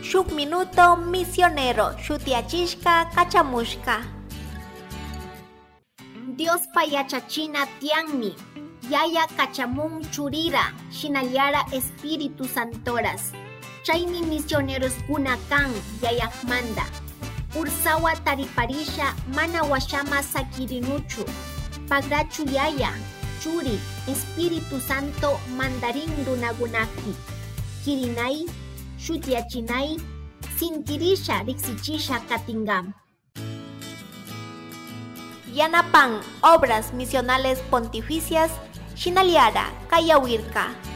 Shuk minuto misionero shutiachishka kachamushka. Dios payachachina tianmi, yaya kachamun churira, shinallara Espíritu Santoras. Chaymi misioneros gunakan yayakmanda. Ursawa tariparisha mana washama sakirinuchu. Pagrachu yaya, churi, Espíritu Santo mandarin runagunaki. Kirinay, shutiachinay, sintirisha riksichisha katingam. Yanapan, obras misionales pontificias, Shinaliara, Kayawirka.